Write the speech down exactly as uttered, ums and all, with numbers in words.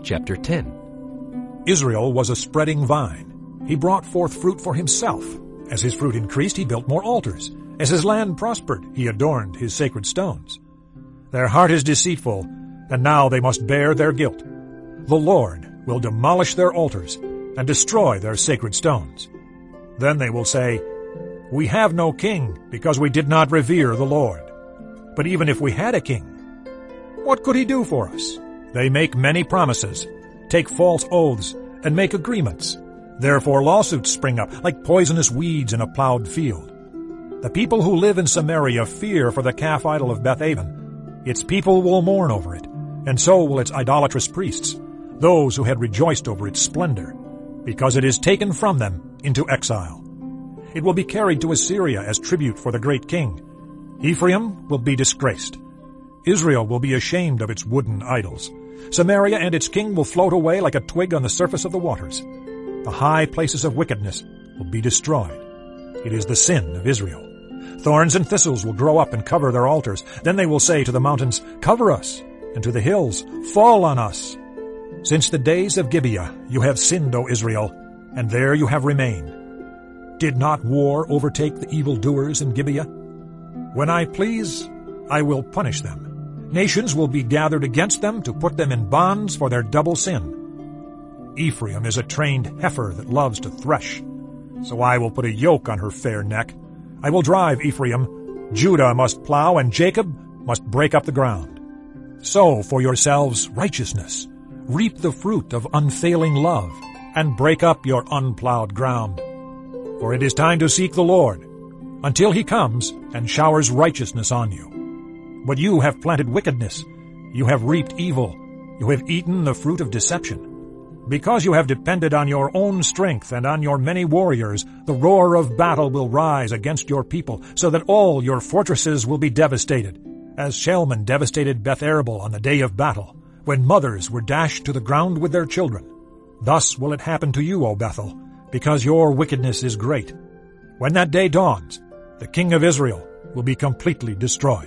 Chapter ten. Israel was a spreading vine. He brought forth fruit for himself. As his fruit increased, he built more altars. As his land prospered, he adorned his sacred stones. Their heart is deceitful, and now they must bear their guilt. The Lord will demolish their altars and destroy their sacred stones. Then they will say, "We have no king, because we did not revere the Lord." But even if we had a king, what could he do for us? They make many promises, take false oaths, and make agreements. Therefore lawsuits spring up like poisonous weeds in a plowed field. The people who live in Samaria fear for the calf idol of Bethaven. Its people will mourn over it, and so will its idolatrous priests, those who had rejoiced over its splendor, because it is taken from them into exile. It will be carried to Assyria as tribute for the great king. Ephraim will be disgraced. Israel will be ashamed of its wooden idols. Samaria and its king will float away like a twig on the surface of the waters. The high places of wickedness will be destroyed. It is the sin of Israel. Thorns and thistles will grow up and cover their altars. Then they will say to the mountains, "Cover us," and to the hills, "Fall on us." Since the days of Gibeah you have sinned, O Israel, and there you have remained. Did not war overtake the evildoers in Gibeah? When I please, I will punish them. Nations will be gathered against them to put them in bonds for their double sin. Ephraim is a trained heifer that loves to thresh, so I will put a yoke on her fair neck. I will drive Ephraim. Judah must plow, and Jacob must break up the ground. Sow for yourselves righteousness. Reap the fruit of unfailing love, and break up your unplowed ground. For it is time to seek the Lord, until he comes and showers righteousness on you. But you have planted wickedness. You have reaped evil. You have eaten the fruit of deception. Because you have depended on your own strength and on your many warriors, the roar of battle will rise against your people, so that all your fortresses will be devastated, as Shalman devastated Beth Arbel on the day of battle, when mothers were dashed to the ground with their children. Thus will it happen to you, O Bethel, because your wickedness is great. When that day dawns, the king of Israel will be completely destroyed.